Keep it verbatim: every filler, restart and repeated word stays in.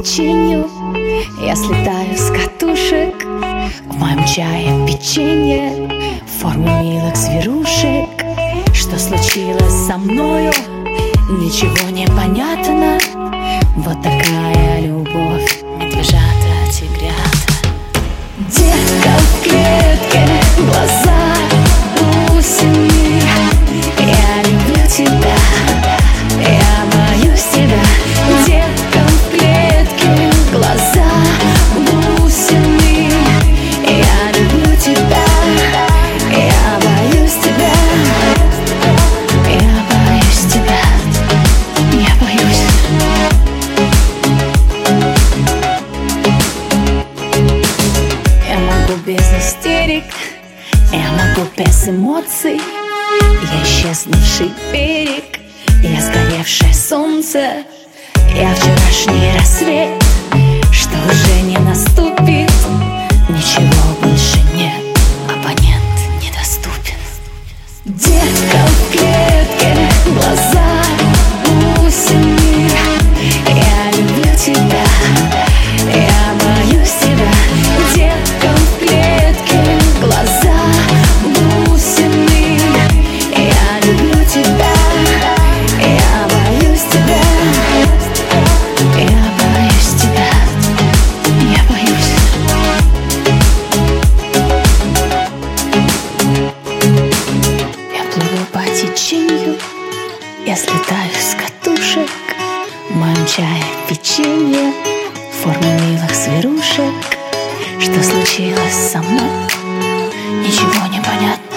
течению. Я слетаю с катушек, в моем чае печенье в форме милых зверушек. Что случилось со мною, ничего не понятно. Вот такая любовь, медвежата, тигрята. Детка в клетке, глаза бусины. Я люблю тебя, я боюсь тебя. Детка в клетке, глаза бусины. Я люблю тебя, я боюсь тебя. Я боюсь тебя, я боюсь. Я могу без истерик, я могу без эмоций. Я исчезнувший берег, я сгоревшее солнце. Я вчерашний рассвет, что уже не наступит. Ничего больше нет, абонент недоступен. Детка в клетке, глаза бусины. Я люблю тебя, я боюсь тебя. Детка в клетке, глаза бусины. Я люблю тебя, я боюсь тебя. Я боюсь тебя, я боюсь. Я плыву по течению, я слетаю с катушек. В моем чае печенье в форме милых зверушек. Что случилось со мной, ничего не понятно.